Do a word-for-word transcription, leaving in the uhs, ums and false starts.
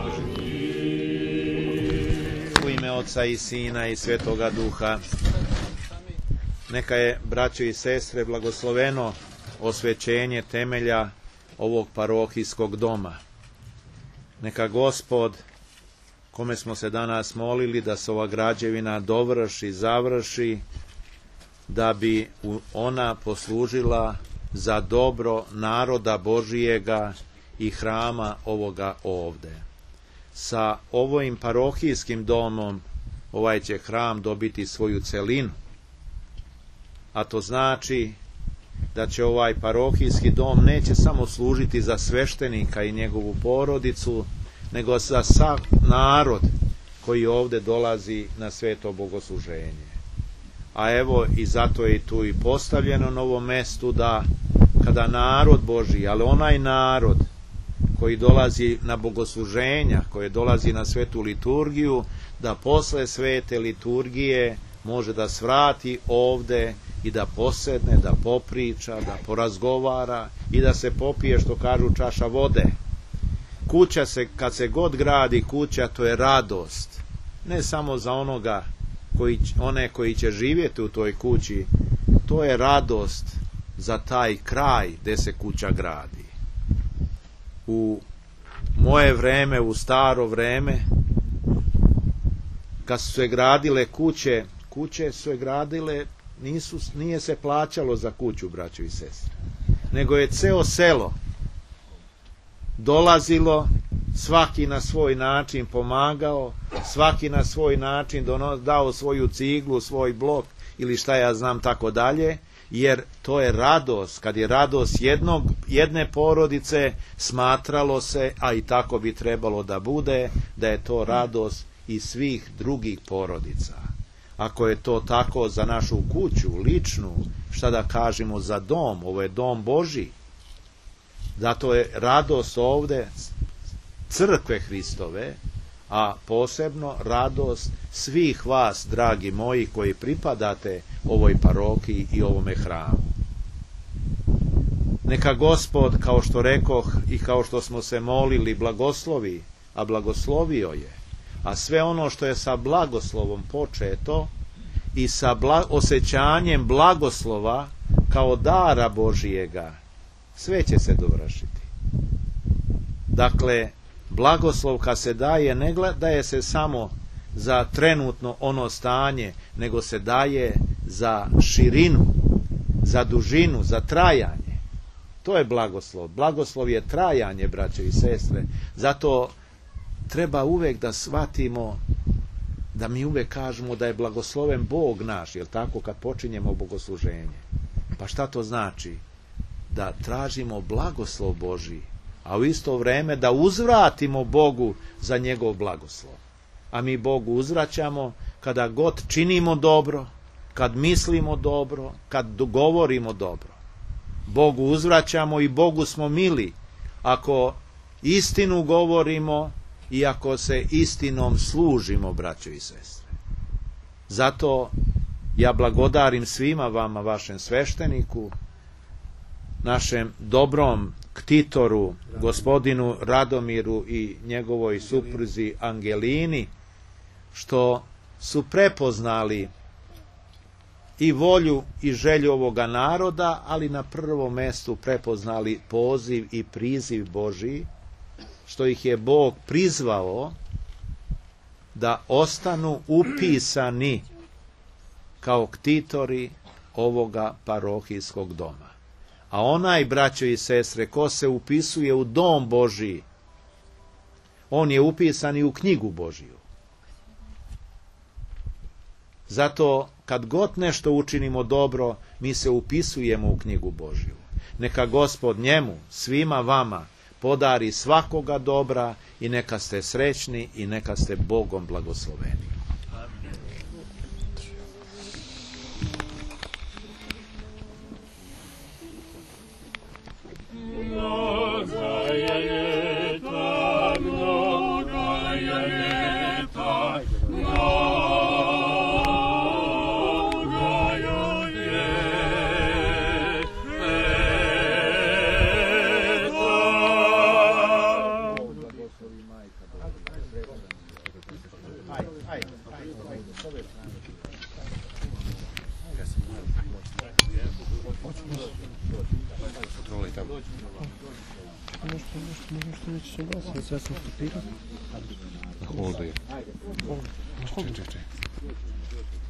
U ime Oca i Sina i Svetoga Duha. Neka je, braćo i sestre, blagosloveno osvećenje temelja ovog parohijskog doma. Neka Gospod, kome smo se danas molili da se ova građevina dovrši, završi, da bi ona poslužila za dobro naroda Božijega i hrama ovoga ovde. Sa ovim parohijskim domom ovaj će hram dobiti svoju celinu, a to znači da će ovaj parohijski dom neće samo služiti za sveštenika i njegovu porodicu, nego za sav narod koji ovde dolazi na sveto bogosluženje. A evo, i zato je tu i postavljeno na ovom mestu da kada narod Božji, ali onaj narod koji dolazi na bogosluženja, koji dolazi na svetu liturgiju, da posle svete liturgije može da svrati ovde i da posedne, da popriča, da porazgovara i da se popije, što kažu, čaša vode. Kuća se, kad se god gradi kuća, to je radost. Ne samo za onoga, koji, one koji će živjeti u toj kući, to je radost za taj kraj gde se kuća gradi. U moje vreme, u staro vreme, kad su se gradile kuće, kuće su se gradile, nisu, nije se plaćalo za kuću, braćo i sestre, nego je ceo selo dolazilo, svaki na svoj način pomagao, svaki na svoj način dono, dao svoju ciglu, svoj blok ili šta ja znam tako dalje, jer to je radost. Kad je radost jednog, jedne porodice, smatralo se, a i tako bi trebalo da bude, da je to radost i svih drugih porodica. Ako je to tako za našu kuću, ličnu, šta da kažemo za dom, ovo je dom Božji. Zato je radost ovde crkve Hristove, a posebno radost svih vas, dragi moji, koji pripadate ovoj parohiji i ovome hramu. Neka Gospod, kao što rekoh i kao što smo se molili, blagoslovi, a blagoslovio je, a sve ono što je sa blagoslovom početo i sa bla, osjećanjem blagoslova kao dara Božijega, sve će se dovršiti. Dakle, blagoslov kad se daje, ne daje se samo za trenutno ono stanje, nego se daje za širinu, za dužinu, za trajanje. To je blagoslov. Blagoslov je trajanje, braće i sestre. Zato treba uvek da shvatimo, da mi uvek kažemo da je blagosloven Bog naš, jel tako, kad počinjemo bogosluženje. Pa šta to znači? Da tražimo blagoslov Božji, a u isto vreme da uzvratimo Bogu za njegov blagoslov. A mi Bogu uzvraćamo kada god činimo dobro, kad mislimo dobro, kad govorimo dobro. Bogu uzvraćamo i Bogu smo mili ako istinu govorimo i ako se istinom služimo, braćo i sestre. Zato ja blagodarim svima vama, vašem svešteniku, našem dobrom ktitoru, gospodinu Radomiru i njegovoj supruzi Angelini, što su prepoznali i volju i želju ovoga naroda, ali na prvom mestu prepoznali poziv i priziv Božji, što ih je Bog prizvao da ostanu upisani kao ktitori ovoga parohijskog doma. A onaj, braćo i sestre, ko se upisuje u dom Božji, on je upisan i u knjigu Božju. Zato kad god nešto učinimo dobro, mi se upisujemo u knjigu Božju. Neka Gospod njemu, svima vama, podari svakoga dobra i neka ste srećni i neka ste Bogom blagosloveni. Majka Kontroli tamo. Možete, možete, možete neći se glasiti, ja sam stopirao. Na holdu je. Čekaj, čekaj, čekaj.